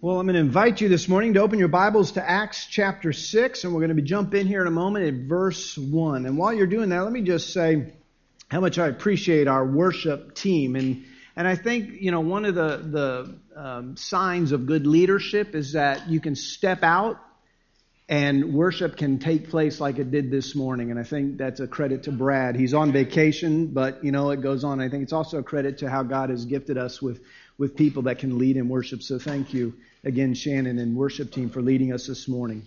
Well, I'm going to invite you this morning to open your Bibles to Acts chapter 6, and we're going to jump in here in a moment at verse 1. And while you're doing that, let me just say how much I appreciate our worship team. And I think, one of the signs of good leadership is that you can step out and worship can take place like it did this morning. And I think that's a credit to Brad. He's on vacation, but, it goes on. I think it's also a credit to how God has gifted us with people that can lead in worship. So thank you again, Shannon and worship team, for leading us this morning.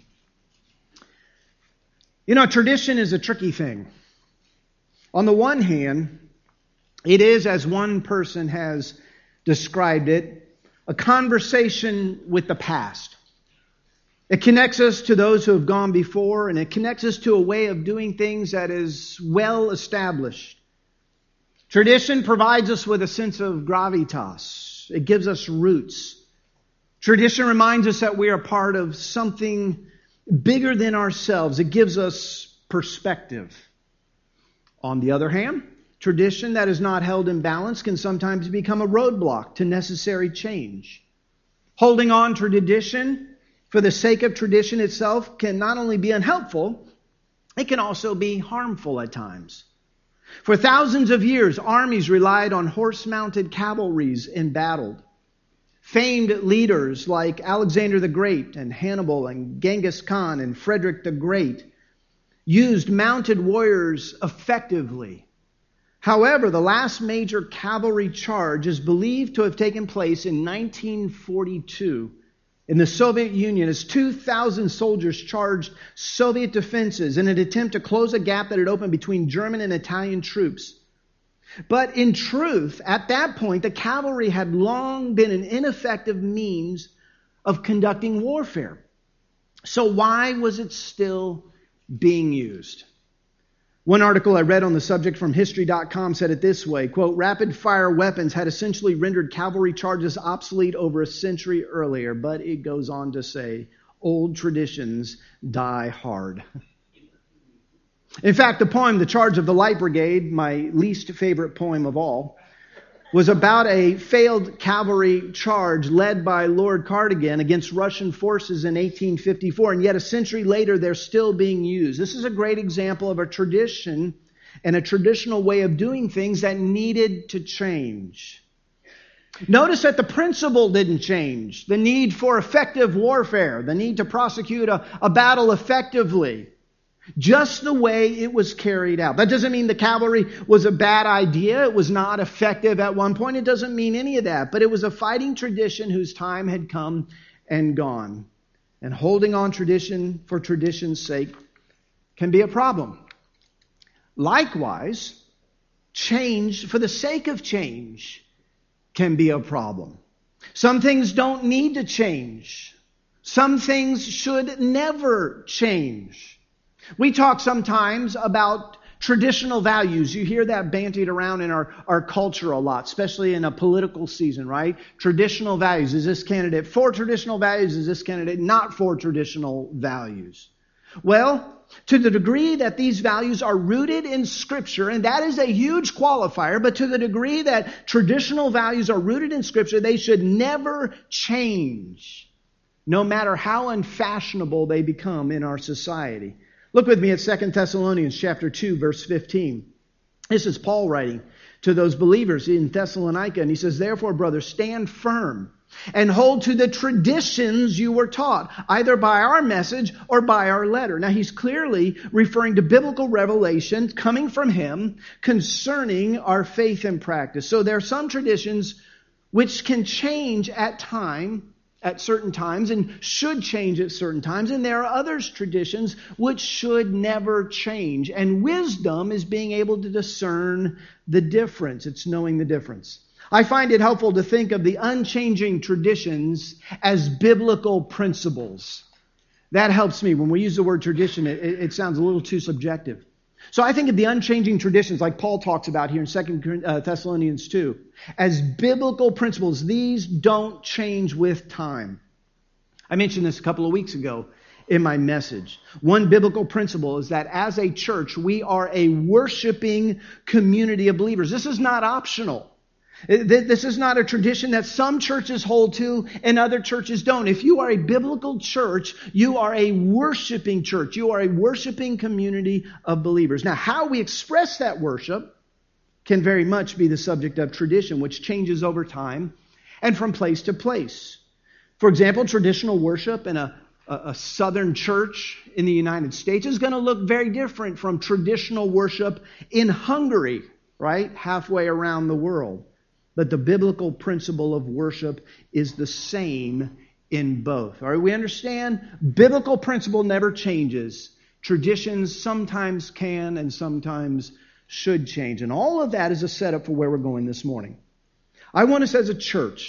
Tradition is a tricky thing. On the one hand, it is, as one person has described it, a conversation with the past. It connects us to those who have gone before, and it connects us to a way of doing things that is well established. Tradition provides us with a sense of gravitas. It gives us roots. Tradition reminds us that we are part of something bigger than ourselves. It gives us perspective. On the other hand, tradition that is not held in balance can sometimes become a roadblock to necessary change. Holding on to tradition for the sake of tradition itself can not only be unhelpful, it can also be harmful at times. For thousands of years, armies relied on horse-mounted cavalries in battle. Famed leaders like Alexander the Great and Hannibal and Genghis Khan and Frederick the Great used mounted warriors effectively. However, the last major cavalry charge is believed to have taken place in 1942 in the Soviet Union as 2,000 soldiers charged Soviet defenses in an attempt to close a gap that had opened between German and Italian troops. But in truth, at that point, the cavalry had long been an ineffective means of conducting warfare. So why was it still being used? One article I read on the subject from History.com said it this way, quote, "Rapid-fire weapons had essentially rendered cavalry charges obsolete over a century earlier," but it goes on to say, "Old traditions die hard." In fact, the poem, The Charge of the Light Brigade, my least favorite poem of all, was about a failed cavalry charge led by Lord Cardigan against Russian forces in 1854. And yet a century later, they're still being used. This is a great example of a tradition and a traditional way of doing things that needed to change. Notice that the principle didn't change. The need for effective warfare, the need to prosecute a battle effectively. Just the way it was carried out. That doesn't mean the cavalry was a bad idea. It was not effective at one point. It doesn't mean any of that. But it was a fighting tradition whose time had come and gone. And holding on tradition for tradition's sake can be a problem. Likewise, change for the sake of change can be a problem. Some things don't need to change. Some things should never change. We talk sometimes about traditional values. You hear that bandied around in our culture a lot, especially in a political season, right? Traditional values. Is this candidate for traditional values? Is this candidate not for traditional values? Well, to the degree that these values are rooted in Scripture, and that is a huge qualifier, but to the degree that traditional values are rooted in Scripture, they should never change, no matter how unfashionable they become in our society. Look with me at 2 Thessalonians chapter 2, verse 15. This is Paul writing to those believers in Thessalonica, and he says, "Therefore, brothers, stand firm and hold to the traditions you were taught, either by our message or by our letter." Now, he's clearly referring to biblical revelation coming from him concerning our faith and practice. So there are some traditions which can change at certain times and should change at certain times. And there are other traditions which should never change. And wisdom is being able to discern the difference. It's knowing the difference. I find it helpful to think of the unchanging traditions as biblical principles. That helps me. When we use the word tradition, it sounds a little too subjective. So I think of the unchanging traditions like Paul talks about here in 2 Thessalonians 2 as biblical principles. These don't change with time. I mentioned this a couple of weeks ago in my message. One biblical principle is that as a church, we are a worshiping community of believers. This is not optional. This is not a tradition that some churches hold to and other churches don't. If you are a biblical church, you are a worshiping church. You are a worshiping community of believers. Now, how we express that worship can very much be the subject of tradition, which changes over time and from place to place. For example, traditional worship in a southern church in the United States is going to look very different from traditional worship in Hungary, right? Halfway around the world. But the biblical principle of worship is the same in both. All right, we understand biblical principle never changes. Traditions sometimes can and sometimes should change. And all of that is a setup for where we're going this morning. I want us as a church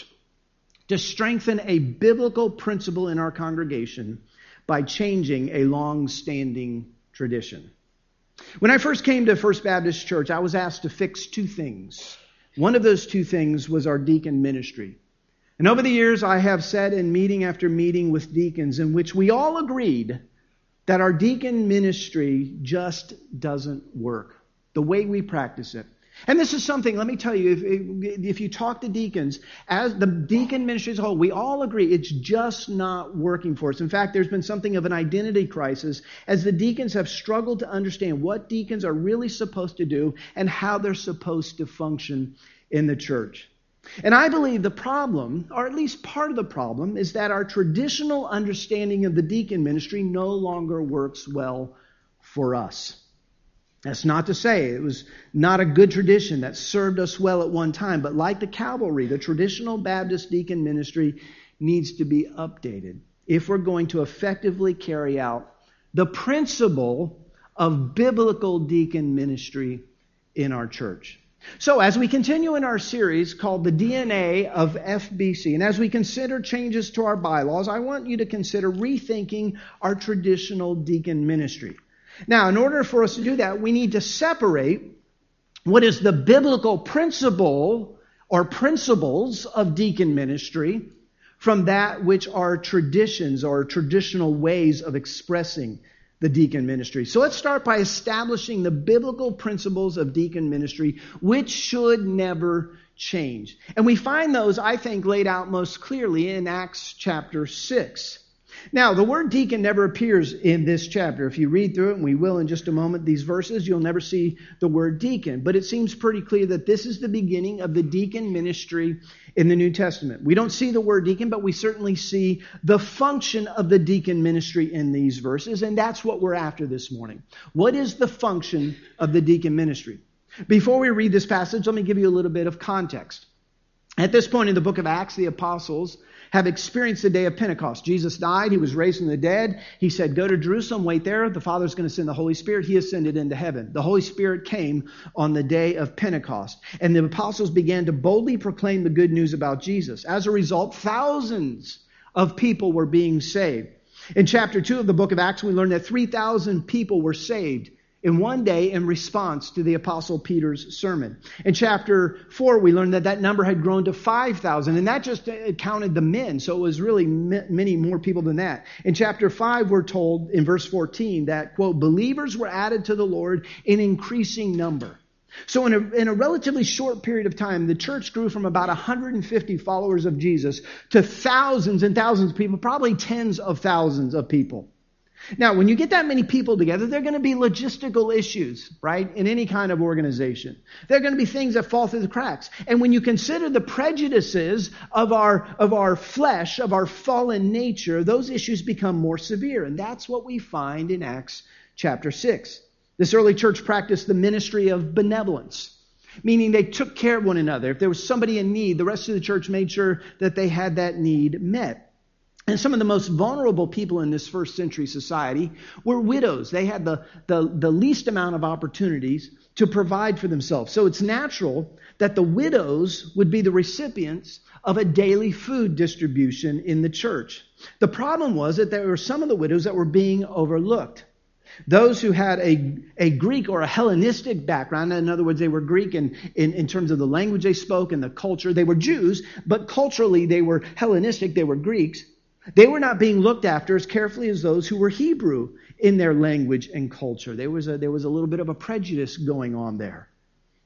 to strengthen a biblical principle in our congregation by changing a long-standing tradition. When I first came to First Baptist Church, I was asked to fix two things. One of those two things was our deacon ministry. And over the years, I have sat in meeting after meeting with deacons in which we all agreed that our deacon ministry just doesn't work the way we practice it. And this is something, let me tell you, if you talk to deacons, as the deacon ministry as a whole, we all agree it's just not working for us. In fact, there's been something of an identity crisis as the deacons have struggled to understand what deacons are really supposed to do and how they're supposed to function in the church. And I believe the problem, or at least part of the problem, is that our traditional understanding of the deacon ministry no longer works well for us. That's not to say it was not a good tradition that served us well at one time, but like the cavalry, the traditional Baptist deacon ministry needs to be updated if we're going to effectively carry out the principle of biblical deacon ministry in our church. So as we continue in our series called The DNA of FBC, and as we consider changes to our bylaws, I want you to consider rethinking our traditional deacon ministry. Now, in order for us to do that, we need to separate what is the biblical principle or principles of deacon ministry from that which are traditions or traditional ways of expressing the deacon ministry. So let's start by establishing the biblical principles of deacon ministry, which should never change. And we find those, I think, laid out most clearly in Acts chapter 6. Now, the word deacon never appears in this chapter. If you read through it, and we will in just a moment, these verses, you'll never see the word deacon. But it seems pretty clear that this is the beginning of the deacon ministry in the New Testament. We don't see the word deacon, but we certainly see the function of the deacon ministry in these verses, and that's what we're after this morning. What is the function of the deacon ministry? Before we read this passage, let me give you a little bit of context. At this point in the book of Acts, the apostles have experienced the day of Pentecost. Jesus died. He was raised from the dead. He said, go to Jerusalem, wait there. The Father's going to send the Holy Spirit. He ascended into heaven. The Holy Spirit came on the day of Pentecost. And the apostles began to boldly proclaim the good news about Jesus. As a result, thousands of people were being saved. In chapter 2 of the book of Acts, we learned that 3,000 people were saved in one day in response to the Apostle Peter's sermon. In chapter 4, we learned that that number had grown to 5,000, and that just counted the men, so it was really many more people than that. In chapter 5, we're told in verse 14 that, quote, believers were added to the Lord in increasing number. So in a relatively short period of time, the church grew from about 150 followers of Jesus to thousands and thousands of people, probably tens of thousands of people. Now, when you get that many people together, there are going to be logistical issues, right, in any kind of organization. There are going to be things that fall through the cracks. And when you consider the prejudices of our flesh, of our fallen nature, those issues become more severe. And that's what we find in Acts chapter 6. This early church practiced the ministry of benevolence, meaning they took care of one another. If there was somebody in need, the rest of the church made sure that they had that need met. And some of the most vulnerable people in this first century society were widows. They had the least amount of opportunities to provide for themselves. So it's natural that the widows would be the recipients of a daily food distribution in the church. The problem was that there were some of the widows that were being overlooked. Those who had a Greek or a Hellenistic background, in other words, they were Greek in terms of the language they spoke and the culture. They were Jews, but culturally they were Hellenistic, they were Greeks. They were not being looked after as carefully as those who were Hebrew in their language and culture. There was a little bit of a prejudice going on there.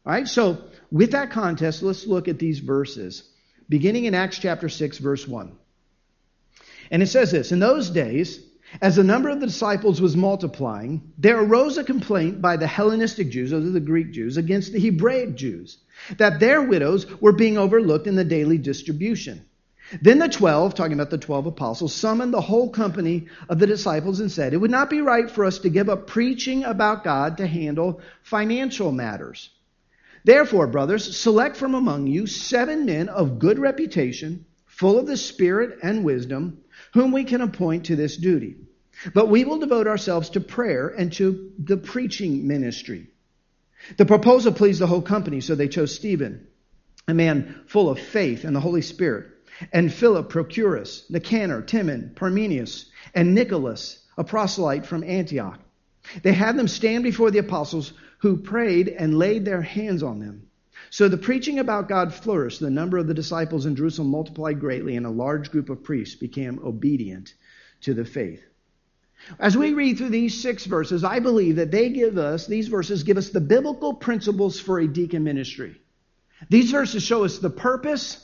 All right, so with that context, let's look at these verses, beginning in Acts chapter 6, verse 1. And it says this, "In those days, as the number of the disciples was multiplying, there arose a complaint by the Hellenistic Jews," those are the Greek Jews, "against the Hebraic Jews, that their widows were being overlooked in the daily distribution. Then the 12," talking about the 12 apostles, "summoned the whole company of the disciples and said, 'It would not be right for us to give up preaching about God to handle financial matters. Therefore, brothers, select from among you 7 men of good reputation, full of the Spirit and wisdom, whom we can appoint to this duty. But we will devote ourselves to prayer and to the preaching ministry.' The proposal pleased the whole company, so they chose Stephen, a man full of faith and the Holy Spirit, and Philip, Prochorus, Nicanor, Timon, Parmenas, and Nicholas, a proselyte from Antioch. They had them stand before the apostles, who prayed and laid their hands on them. So the preaching about God flourished. The number of the disciples in Jerusalem multiplied greatly, and a large group of priests became obedient to the faith." As we read through these 6 verses, I believe that these verses give us the biblical principles for a deacon ministry. These verses show us the purpose,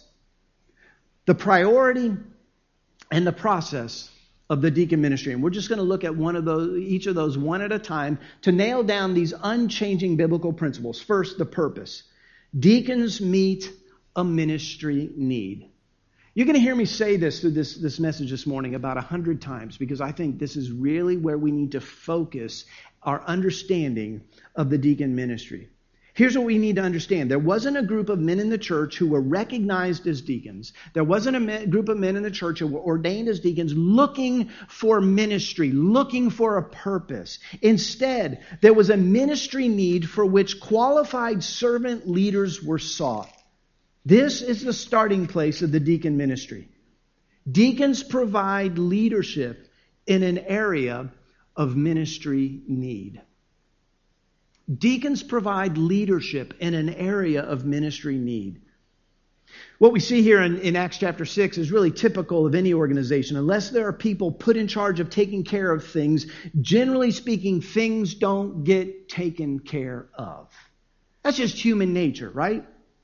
the priority, and the process of the deacon ministry. And we're just going to look at each of those one at a time to nail down these unchanging biblical principles. First, the purpose. Deacons meet a ministry need. You're going to hear me say this through this message this morning about 100 times, because I think this is really where we need to focus our understanding of the deacon ministry. Here's what we need to understand. There wasn't a group of men in the church who were recognized as deacons. There wasn't a group of men in the church who were ordained as deacons looking for ministry, looking for a purpose. Instead, there was a ministry need for which qualified servant leaders were sought. This is the starting place of the deacon ministry. Deacons provide leadership in an area of ministry need. Deacons provide leadership in an area of ministry need. What we see here in Acts chapter 6 is really typical of any organization. Unless there are people put in charge of taking care of things, generally speaking, things don't get taken care of. That's just human nature, right?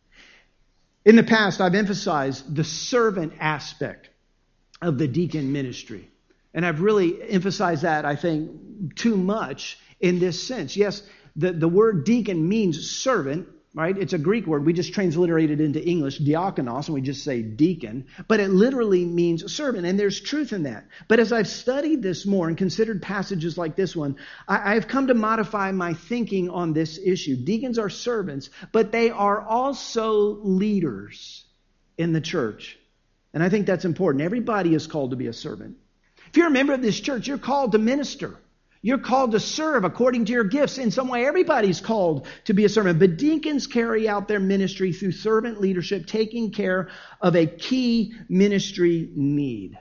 In the past, I've emphasized the servant aspect of the deacon ministry. And I've really emphasized that, I think, too much in this sense. Yes, the word deacon means servant, right? It's a Greek word. We just transliterated it into English, diakonos, and we just say deacon. But it literally means servant, and there's truth in that. But as I've studied this more and considered passages like this one, I've come to modify my thinking on this issue. Deacons are servants, but they are also leaders in the church. And I think that's important. Everybody is called to be a servant. If you're a member of this church, you're called to minister. You're called to serve according to your gifts. In some way, everybody's called to be a servant. But deacons carry out their ministry through servant leadership, taking care of a key ministry need.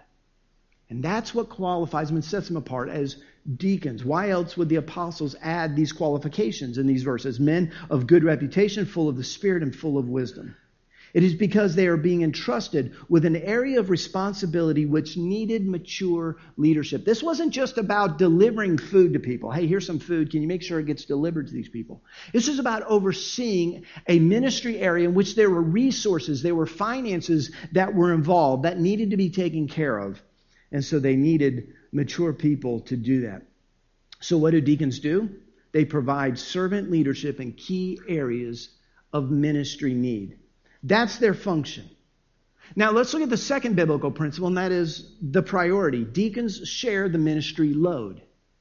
And that's what qualifies them and sets them apart as deacons. Why else would the apostles add these qualifications in these verses? Men of good reputation, full of the Spirit and full of wisdom. It is because they are being entrusted with an area of responsibility which needed mature leadership. This wasn't just about delivering food to people. Hey, here's some food. Can you make sure it gets delivered to these people? This is about overseeing a ministry area in which there were resources, there were finances that were involved that needed to be taken care of. And so they needed mature people to do that. So what do deacons do? They provide servant leadership in key areas of ministry need. That's their function. Now let's look at the second biblical principle, and that is the priority. Deacons share the ministry load.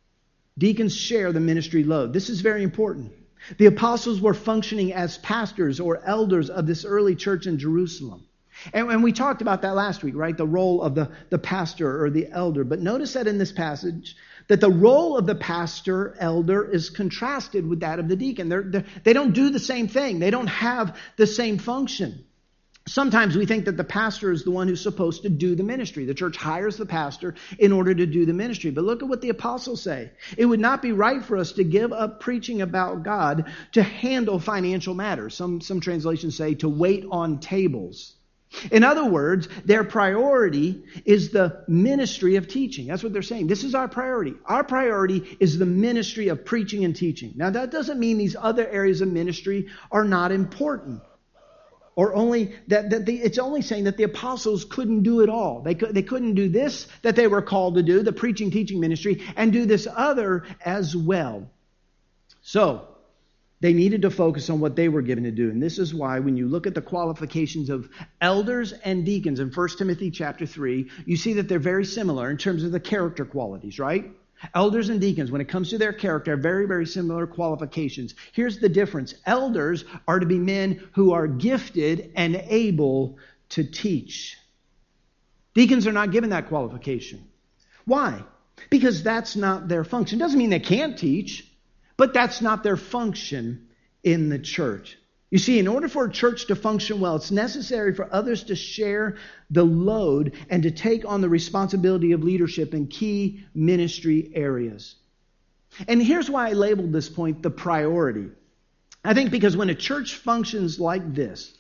Deacons share the ministry load. This is very important. The apostles were functioning as pastors or elders of this early church in Jerusalem. And we talked about that last week, right? The role of the pastor or the elder. But notice that in this passage, that the role of the pastor, elder, is contrasted with that of the deacon. They don't do the same thing. They don't have the same function. Sometimes we think that the pastor is the one who's supposed to do the ministry. The church hires the pastor in order to do the ministry. But look at what the apostles say. It would not be right for us to give up preaching about God to handle financial matters. Some translations say to wait on tables. In other words, their priority is the ministry of teaching. That's what they're saying. This is our priority. Our priority is the ministry of preaching and teaching. Now, that doesn't mean these other areas of ministry are not important. Or only it's only saying that the apostles couldn't do it all. They couldn't do this that they were called to do, the preaching, teaching ministry, and do this other as well. So, they needed to focus on what they were given to do. And this is why when you look at the qualifications of elders and deacons in 1 Timothy chapter 3, you see that they're very similar in terms of the character qualities, right? Elders and deacons, when it comes to their character, have very, very similar qualifications. Here's the difference. Elders are to be men who are gifted and able to teach. Deacons are not given that qualification. Why? Because that's not their function. Doesn't mean they can't teach. But that's not their function in the church. You see, in order for a church to function well, it's necessary for others to share the load and to take on the responsibility of leadership in key ministry areas. And here's why I labeled this point the priority. I think because when a church functions like this,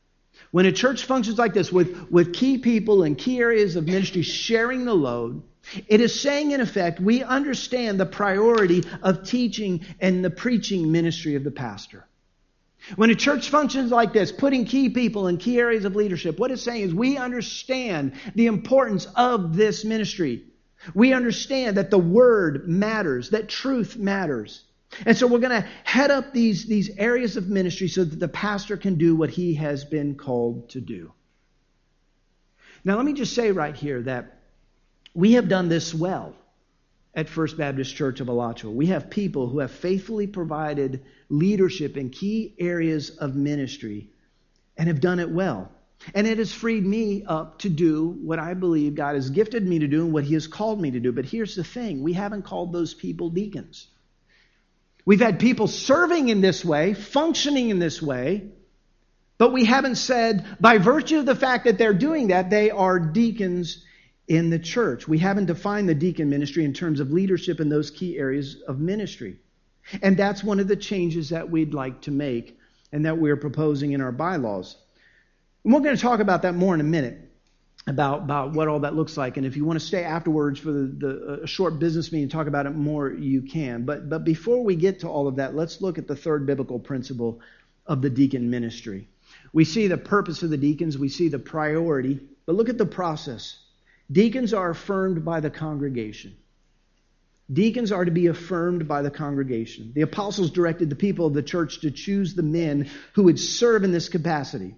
with key people in key areas of ministry sharing the load, it is saying, in effect, we understand the priority of teaching and the preaching ministry of the pastor. When a church functions like this, putting key people in key areas of leadership, what it's saying is we understand the importance of this ministry. We understand that the word matters, that truth matters. And so we're going to head up these areas of ministry so that the pastor can do what he has been called to do. Now, let me just say right here that we have done this well at First Baptist Church of Alachua. We have people who have faithfully provided leadership in key areas of ministry and have done it well. And it has freed me up to do what I believe God has gifted me to do and what He has called me to do. But here's the thing. We haven't called those people deacons. We've had people serving in this way, functioning in this way, but we haven't said, by virtue of the fact that they're doing that, they are deacons in the church. We haven't defined the deacon ministry in terms of leadership in those key areas of ministry. And that's one of the changes that we'd like to make and that we're proposing in our bylaws. And we're going to talk about that more in a minute, about what all that looks like. And if you want to stay afterwards for a short business meeting and talk about it more, you can. But before we get to all of that, let's look at the third biblical principle of the deacon ministry. We see the purpose of the deacons. We see the priority. But look at the process. Deacons are affirmed by the congregation. Deacons are to be affirmed by the congregation. The apostles directed the people of the church to choose the men who would serve in this capacity.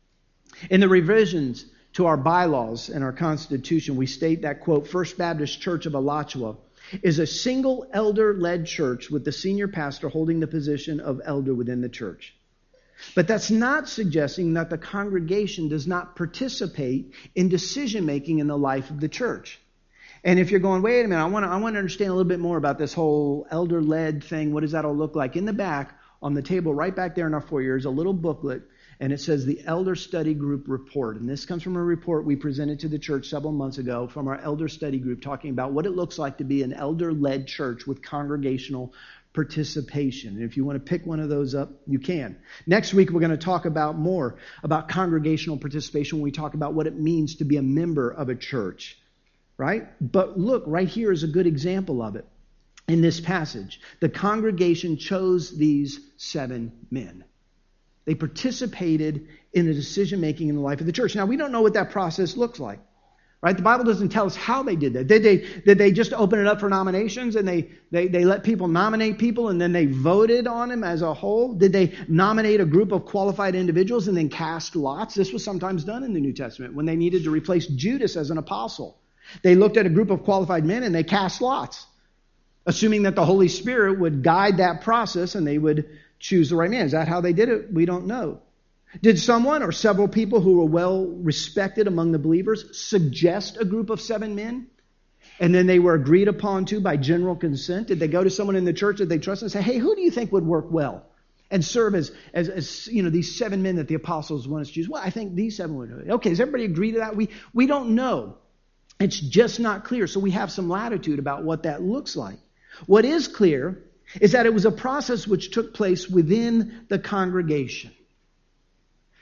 In the revisions to our bylaws and our constitution, we state that, quote, First Baptist Church of Alachua is a single elder-led church with the senior pastor holding the position of elder within the church. But that's not suggesting that the congregation does not participate in decision-making in the life of the church. And if you're going, wait a minute, I want to understand a little bit more about this whole elder-led thing. What does that all look like? In the back, on the table right back there in our foyer, is a little booklet, and it says the Elder Study Group Report. And this comes from a report we presented to the church several months ago from our Elder Study Group, talking about what it looks like to be an elder-led church with congregational participation. And if you want to pick one of those up, you can. Next week, we're going to talk about more about congregational participation when we talk about what it means to be a member of a church, right? But look, right here is a good example of it. In this passage, the congregation chose these 7 men. They participated in the decision-making in the life of the church. Now, we don't know what that process looks like. Right? The Bible doesn't tell us how they did that. Did they just open it up for nominations and they let people nominate people and then they voted on them as a whole? Did they nominate a group of qualified individuals and then cast lots? This was sometimes done in the New Testament when they needed to replace Judas as an apostle. They looked at a group of qualified men and they cast lots, assuming that the Holy Spirit would guide that process and they would choose the right man. Is that how they did it? We don't know. Did someone or several people who were well respected among the believers suggest a group of 7 men? And then they were agreed upon to by general consent? Did they go to someone in the church that they trust and say, hey, who do you think would work well and serve as these 7 men that the apostles want us to choose? Well, I think these 7 would. Okay, does everybody agree to that? We don't know. It's just not clear. So we have some latitude about what that looks like. What is clear is that it was a process which took place within the congregation.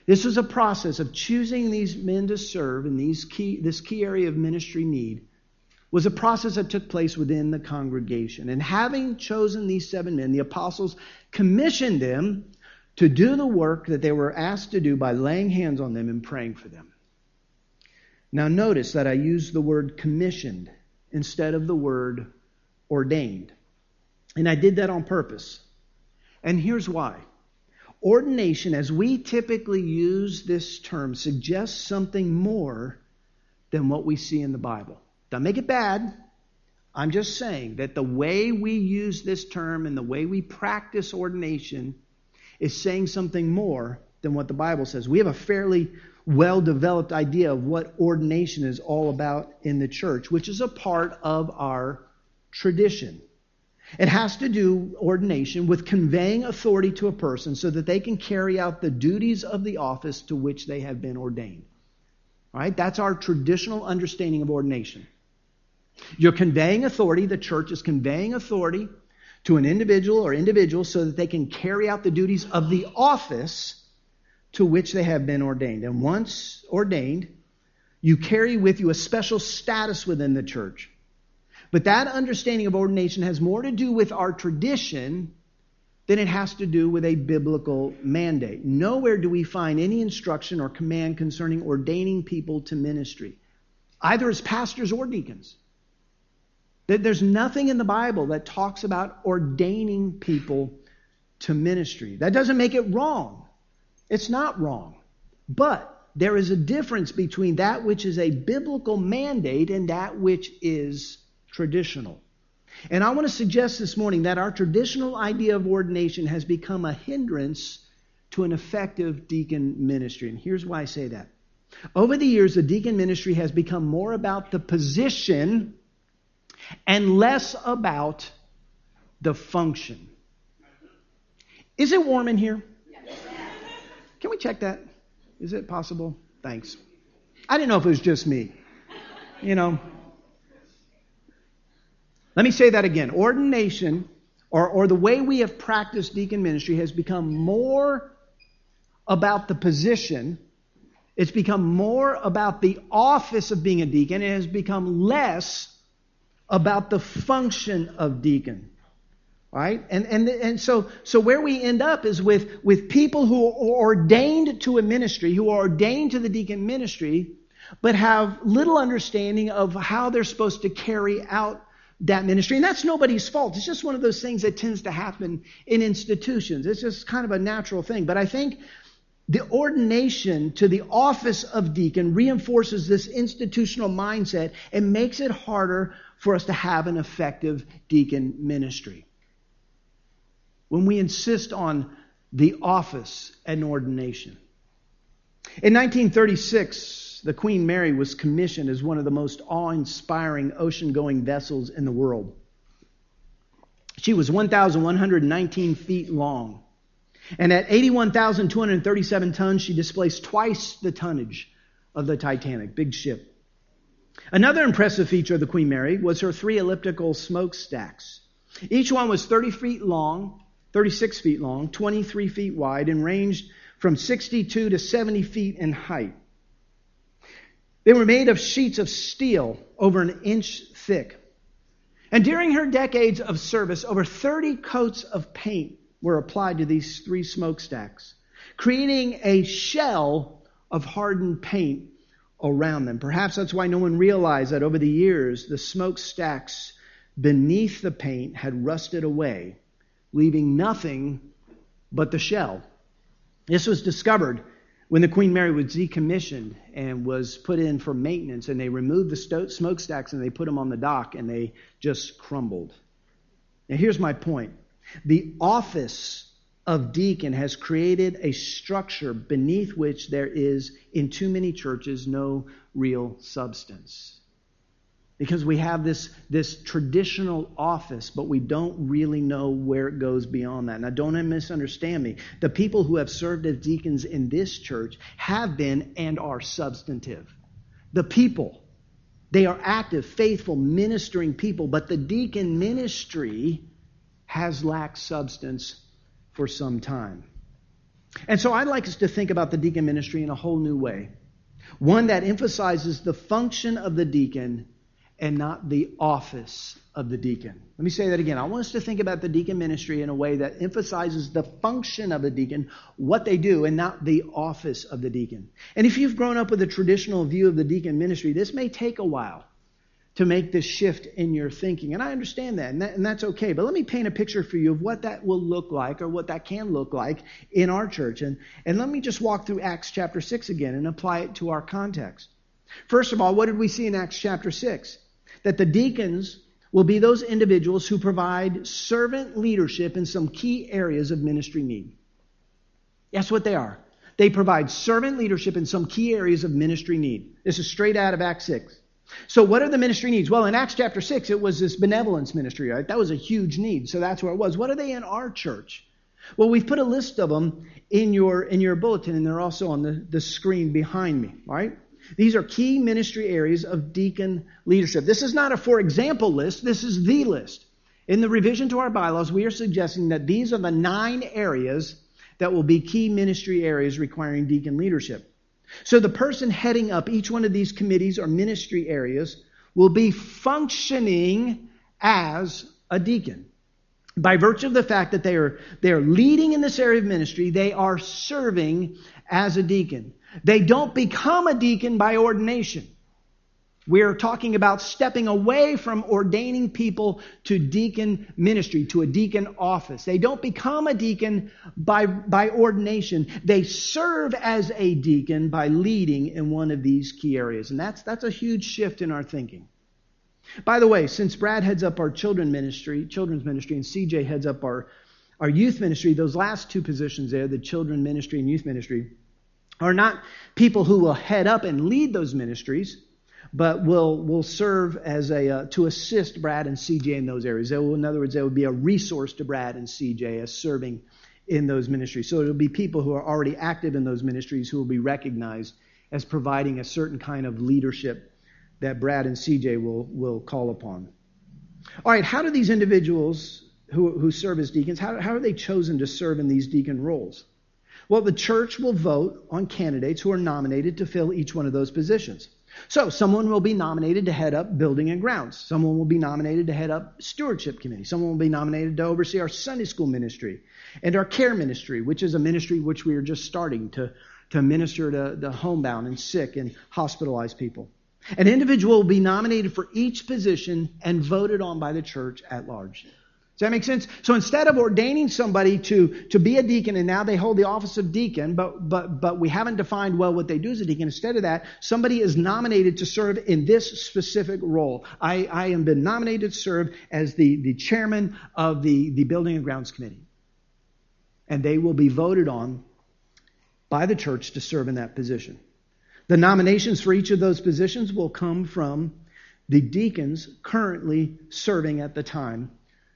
This was a process of choosing these men to serve in this key area of ministry need. Was a process that took place within the congregation. And having chosen these 7 men, the apostles commissioned them to do the work that they were asked to do by laying hands on them and praying for them. Now notice that I use the word commissioned instead of the word ordained. And I did that on purpose. And here's why. Ordination, as we typically use this term, suggests something more than what we see in the Bible. Don't make it bad. I'm just saying that the way we use this term and the way we practice ordination is saying something more than what the Bible says. We have a fairly well-developed idea of what ordination is all about in the church, which is a part of our tradition. It has to do, ordination, with conveying authority to a person so that they can carry out the duties of the office to which they have been ordained. All right? That's our traditional understanding of ordination. You're conveying authority, the church is conveying authority to an individual or individuals so that they can carry out the duties of the office to which they have been ordained. And once ordained, you carry with you a special status within the church. But that understanding of ordination has more to do with our tradition than it has to do with a biblical mandate. Nowhere do we find any instruction or command concerning ordaining people to ministry, either as pastors or deacons. There's nothing in the Bible that talks about ordaining people to ministry. That doesn't make it wrong. It's not wrong. But there is a difference between that which is a biblical mandate and that which is traditional. And I want to suggest this morning that our traditional idea of ordination has become a hindrance to an effective deacon ministry. And here's why I say that. Over the years, the deacon ministry has become more about the position and less about the function. Is it warm in here? Can we check that? Is it possible? Thanks. I didn't know if it was just me. Let me say that again. Ordination, or the way we have practiced deacon ministry, has become more about the position. It's become more about the office of being a deacon. It has become less about the function of deacon. Right? And so where we end up is with people who are ordained to a ministry, who are ordained to the deacon ministry, but have little understanding of how they're supposed to carry out that ministry. And that's nobody's fault. It's just one of those things that tends to happen in institutions. It's just kind of a natural thing. But I think the ordination to the office of deacon reinforces this institutional mindset and makes it harder for us to have an effective deacon ministry. When we insist on the office and ordination. In 1936, the Queen Mary was commissioned as one of the most awe-inspiring ocean-going vessels in the world. She was 1,119 feet long. And at 81,237 tons, she displaced twice the tonnage of the Titanic, big ship. Another impressive feature of the Queen Mary was her 3 elliptical smokestacks. Each one was 36 feet long, 23 feet wide, and ranged from 62 to 70 feet in height. They were made of sheets of steel over an inch thick. And during her decades of service, over 30 coats of paint were applied to these 3 smokestacks, creating a shell of hardened paint around them. Perhaps that's why no one realized that over the years, the smokestacks beneath the paint had rusted away, leaving nothing but the shell. This was discovered when the Queen Mary was decommissioned and was put in for maintenance, and they removed the smokestacks and they put them on the dock, and they just crumbled. Now here's my point. The office of deacon has created a structure beneath which there is, in too many churches, no real substance. Because we have this traditional office, but we don't really know where it goes beyond that. Now, don't misunderstand me. The people who have served as deacons in this church have been and are substantive. The people, they are active, faithful, ministering people, but the deacon ministry has lacked substance for some time. And so I'd like us to think about the deacon ministry in a whole new way. One that emphasizes the function of the deacon and not the office of the deacon. Let me say that again. I want us to think about the deacon ministry in a way that emphasizes the function of the deacon, what they do, and not the office of the deacon. And if you've grown up with a traditional view of the deacon ministry, this may take a while to make this shift in your thinking. And I understand that, and that's okay. But let me paint a picture for you of what that will look like, or what that can look like in our church. And let me just walk through Acts chapter 6 again and apply it to our context. First of all, what did we see in Acts chapter 6? That the deacons will be those individuals who provide servant leadership in some key areas of ministry need. That's what they are. They provide servant leadership in some key areas of ministry need. This is straight out of Acts 6. So what are the ministry needs? Well, in Acts chapter 6, it was this benevolence ministry, right? That was a huge need, so that's where it was. What are they in our church? Well, we've put a list of them in your bulletin, and they're also on the screen behind me, right? These are key ministry areas of deacon leadership. This is not a for example list. This is the list. In the revision to our bylaws, we are suggesting that these are the 9 areas that will be key ministry areas requiring deacon leadership. So the person heading up each one of these committees or ministry areas will be functioning as a deacon. By virtue of the fact that they are leading in this area of ministry, they are serving as a deacon. They don't become a deacon by ordination. We're talking about stepping away from ordaining people to deacon ministry, to a deacon office. They don't become a deacon by ordination. They serve as a deacon by leading in one of these key areas. And that's a huge shift in our thinking. By the way, since Brad heads up our children's ministry, and CJ heads up our youth ministry, those last 2 positions there, the children ministry and youth ministry, are not people who will head up and lead those ministries, but will serve as to assist Brad and CJ in those areas. In other words, they will be a resource to Brad and CJ as serving in those ministries. So it'll be people who are already active in those ministries who will be recognized as providing a certain kind of leadership that Brad and CJ will call upon. All right, how do these individuals who serve as deacons, how are they chosen to serve in these deacon roles? Well, the church will vote on candidates who are nominated to fill each one of those positions. So someone will be nominated to head up building and grounds. Someone will be nominated to head up stewardship committee. Someone will be nominated to oversee our Sunday school ministry and our care ministry, which is a ministry which we are just starting to minister to the homebound and sick and hospitalized people. An individual will be nominated for each position and voted on by the church at large. Does that make sense? So instead of ordaining somebody to be a deacon and now they hold the office of deacon, but we haven't defined well what they do as a deacon, instead of that, somebody is nominated to serve in this specific role. I am been nominated to serve as the chairman of the Building and Grounds Committee. And they will be voted on by the church to serve in that position. The nominations for each of those positions will come from the deacons currently serving at the time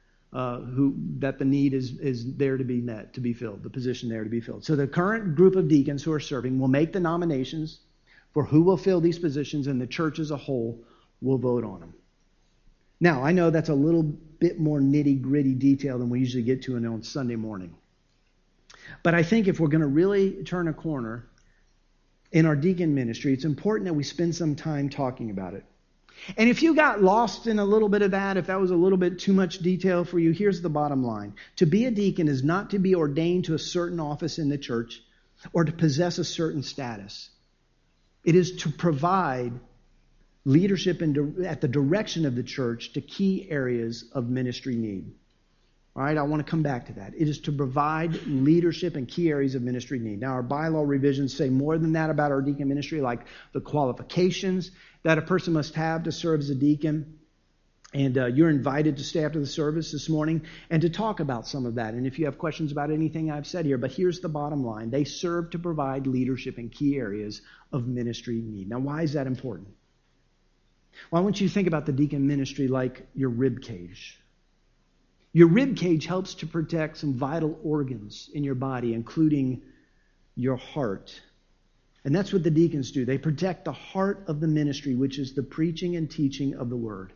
that the need is there to be met, to be filled, the position there to be filled. So the current group of deacons who are serving will make the nominations for who will fill these positions, and the church as a whole will vote on them. Now, I know that's a little bit more nitty-gritty detail than we usually get to on Sunday morning. But I think if we're going to really turn a corner in our deacon ministry, it's important that we spend some time talking about it. And if you got lost in a little bit of that, if that was a little bit too much detail for you, here's the bottom line. To be a deacon is not to be ordained to a certain office in the church or to possess a certain status. It is to provide leadership at the direction of the church to key areas of ministry need. All right, I want to come back to that. It is to provide leadership in key areas of ministry need. Now, our bylaw revisions say more than that about our deacon ministry, like the qualifications that a person must have to serve as a deacon. And you're invited to stay after the service this morning and to talk about some of that. And if you have questions about anything I've said here, but here's the bottom line. They serve to provide leadership in key areas of ministry need. Now, why is that important? Well, I want you to think about the deacon ministry like your rib cage. Your rib cage helps to protect some vital organs in your body, including your heart. And that's what the deacons do. They protect the heart of the ministry, which is the preaching and teaching of the word.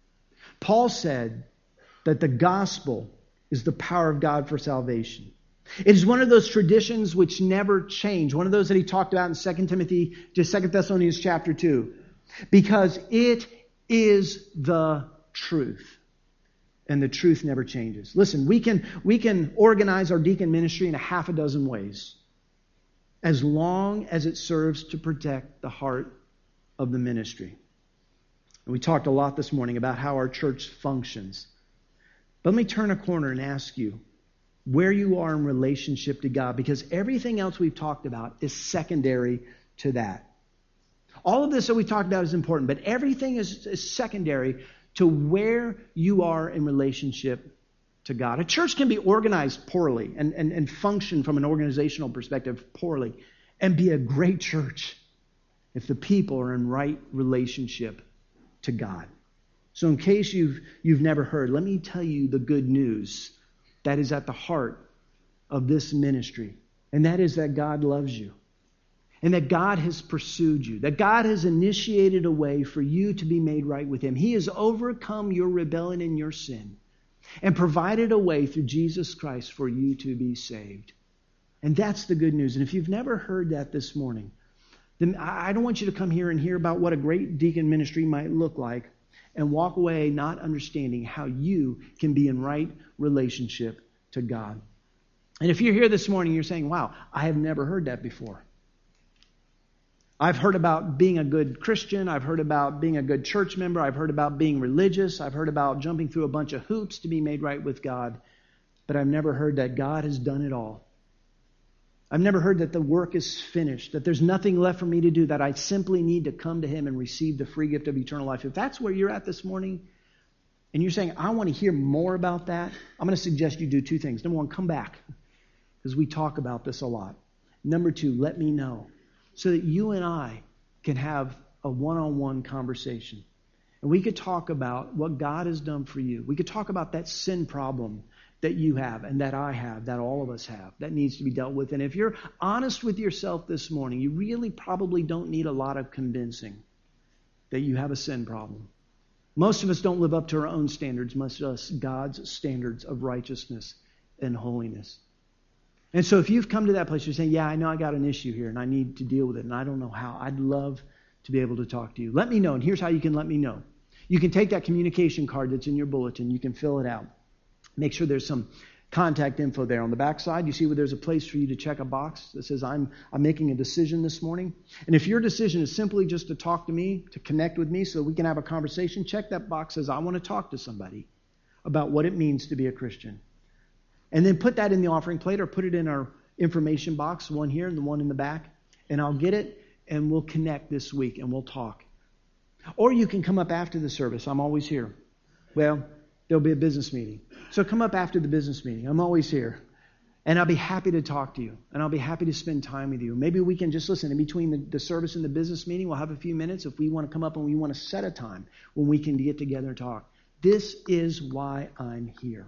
Paul said that the gospel is the power of God for salvation. It is one of those traditions which never change. One of those that he talked about in 2 Thessalonians chapter 2. Because it is the truth. And the truth never changes. Listen, we can organize our deacon ministry in a half a dozen ways, as long as it serves to protect the heart of the ministry. And we talked a lot this morning about how our church functions. But let me turn a corner and ask you where you are in relationship to God, because everything else we've talked about is secondary to that. All of this that we talked about is important, but everything is secondary to where you are in relationship to God. A church can be organized poorly and function from an organizational perspective poorly and be a great church if the people are in right relationship to God. So in case you've never heard, let me tell you the good news that is at the heart of this ministry. And that is that God loves you. And that God has pursued you. That God has initiated a way for you to be made right with Him. He has overcome your rebellion and your sin. And provided a way through Jesus Christ for you to be saved. And that's the good news. And if you've never heard that this morning, then I don't want you to come here and hear about what a great deacon ministry might look like and walk away not understanding how you can be in right relationship to God. And if you're here this morning, you're saying, wow, I have never heard that before. I've heard about being a good Christian. I've heard about being a good church member. I've heard about being religious. I've heard about jumping through a bunch of hoops to be made right with God. But I've never heard that God has done it all. I've never heard that the work is finished, that there's nothing left for me to do, that I simply need to come to Him and receive the free gift of eternal life. If that's where you're at this morning, and you're saying, I want to hear more about that, I'm going to suggest you do two things. Number one, come back, because we talk about this a lot. Number two, let me know, so that you and I can have a one-on-one conversation. And we could talk about what God has done for you. We could talk about that sin problem that you have and that I have, that all of us have, that needs to be dealt with. And if you're honest with yourself this morning, you really probably don't need a lot of convincing that you have a sin problem. Most of us don't live up to our own standards, much less God's standards of righteousness and holiness. And so if you've come to that place, you're saying, yeah, I know I got an issue here and I need to deal with it and I don't know how. I'd love to be able to talk to you. Let me know. And here's how you can let me know. You can take that communication card that's in your bulletin. You can fill it out. Make sure there's some contact info there. On the back side, you see where there's a place for you to check a box that says, I'm making a decision this morning. And if your decision is simply just to talk to me, to connect with me so we can have a conversation, check that box that says, I want to talk to somebody about what it means to be a Christian. And then put that in the offering plate or put it in our information box, one here and the one in the back. And I'll get it and we'll connect this week and we'll talk. Or you can come up after the service. I'm always here. Well, there'll be a business meeting. So come up after the business meeting. I'm always here. And I'll be happy to talk to you. And I'll be happy to spend time with you. Maybe we can just listen. In between the service and the business meeting, we'll have a few minutes if we want to come up and we want to set a time when we can get together and talk. This is why I'm here.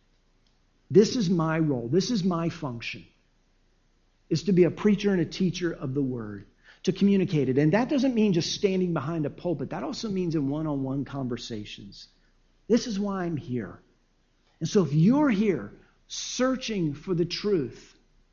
This is my role. This is my function. Is to be a preacher and a teacher of the Word. To communicate it. And that doesn't mean just standing behind a pulpit. That also means in one-on-one conversations. This is why I'm here. And so if you're here searching for the truth,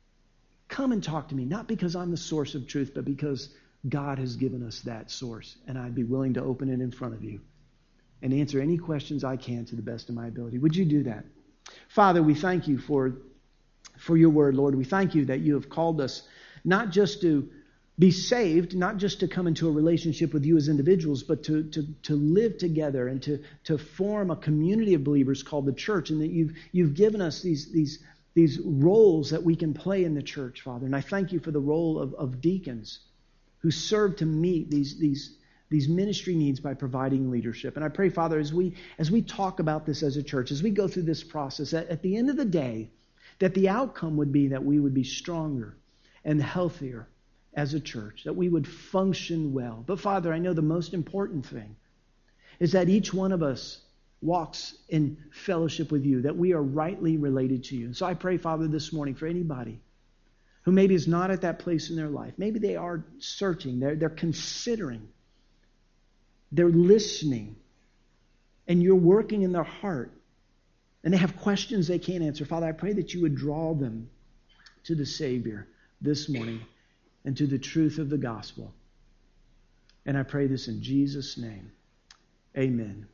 come and talk to me. Not because I'm the source of truth, but because God has given us that source. And I'd be willing to open it in front of you and answer any questions I can to the best of my ability. Would you do that? Father, we thank you for your word, Lord. We thank you that you have called us not just to be saved, not just to come into a relationship with you as individuals, but to live together and to form a community of believers called the church, and that you've given us these roles that we can play in the church, Father. And I thank you for the role of deacons who serve to meet these ministry needs by providing leadership. And I pray, Father, as we talk about this as a church, as we go through this process, at the end of the day, that the outcome would be that we would be stronger and healthier as a church, that we would function well. But Father, I know the most important thing is that each one of us walks in fellowship with you, that we are rightly related to you. And so I pray, Father, this morning for anybody who maybe is not at that place in their life. Maybe they are searching, they're considering, they're listening, and you're working in their heart, and they have questions they can't answer. Father, I pray that you would draw them to the Savior this morning and to the truth of the gospel. And I pray this in Jesus' name. Amen.